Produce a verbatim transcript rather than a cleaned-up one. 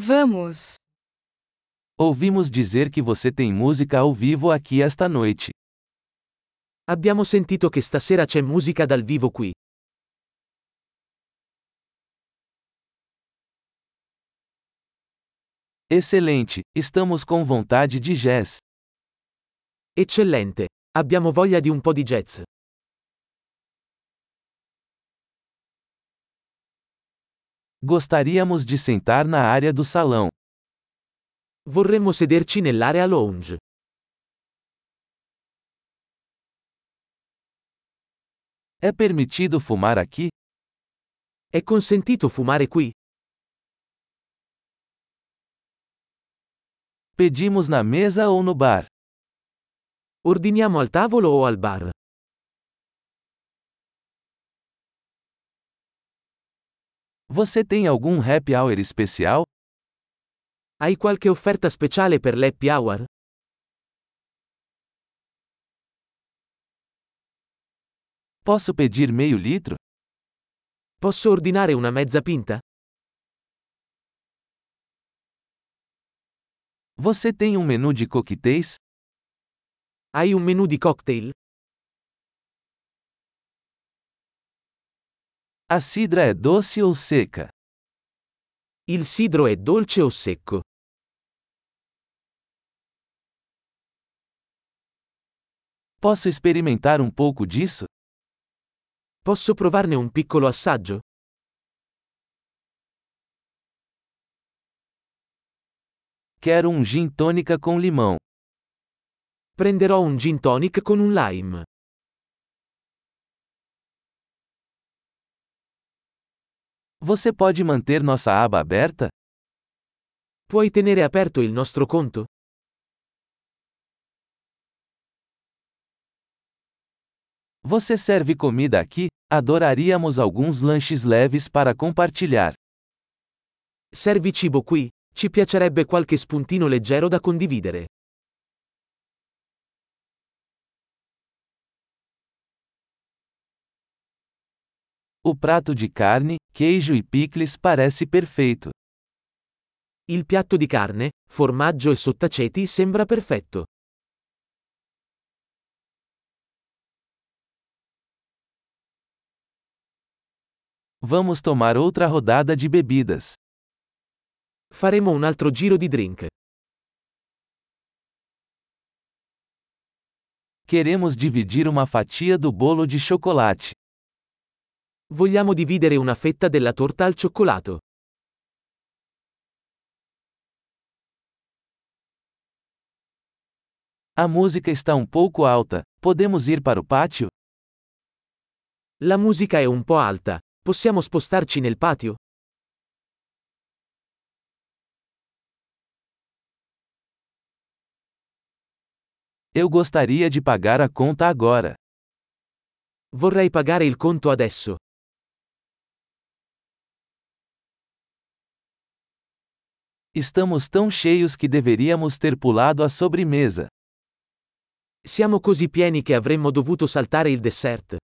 Vamos. Ouvimos dizer que você tem música ao vivo aqui esta noite. Abbiamo sentito che stasera c'è musica dal vivo qui. Excelente, estamos com vontade de jazz. Eccellente. Abbiamo voglia di un po' di jazz. Gostaríamos de sentar na área do salão. Vorremmo sederci nell'area lounge. É permitido fumar aqui? È consentito fumare qui? Pedimos na mesa ou no bar? Ordiniamo al tavolo o al bar? Você tem algum happy hour especial? Hai qualche offerta speciale per l'happy hour? Posso pedir meio litro? Posso ordinare una mezza pinta? Você tem um menu de coquetéis? Hai un menù di cocktail? A cidra é doce ou seca? Il sidro è dolce o secco? Posso experimentar um pouco disso? Posso provarne un piccolo assaggio? Quero um gin tônica com limão. Prenderò un gin tonic con un lime. Você pode manter nossa aba aberta? Puoi tenere aperto il nostro conto? Você serve comida aqui? Adoraríamos alguns lanches leves para compartilhar. Servi cibo qui? Ci piacerebbe qualche spuntino leggero da condividere. O prato de carne, queijo e picles parece perfeito. Il piatto di carne, formaggio e sottaceti sembra perfetto. Vamos tomar outra rodada de bebidas. Faremo un altro giro di drink. Queremos dividir uma fatia do bolo de chocolate. Vogliamo dividere una fetta della torta al cioccolato. A música está um pouco alta, podemos ir para o pátio? La musica è un po' alta. Possiamo spostarci nel patio? Eu gostaria de pagar a conta agora. Vorrei pagare il conto adesso. Estamos tão cheios que deveríamos ter pulado a sobremesa. Siamo così pieni che avremmo dovuto saltare il dessert.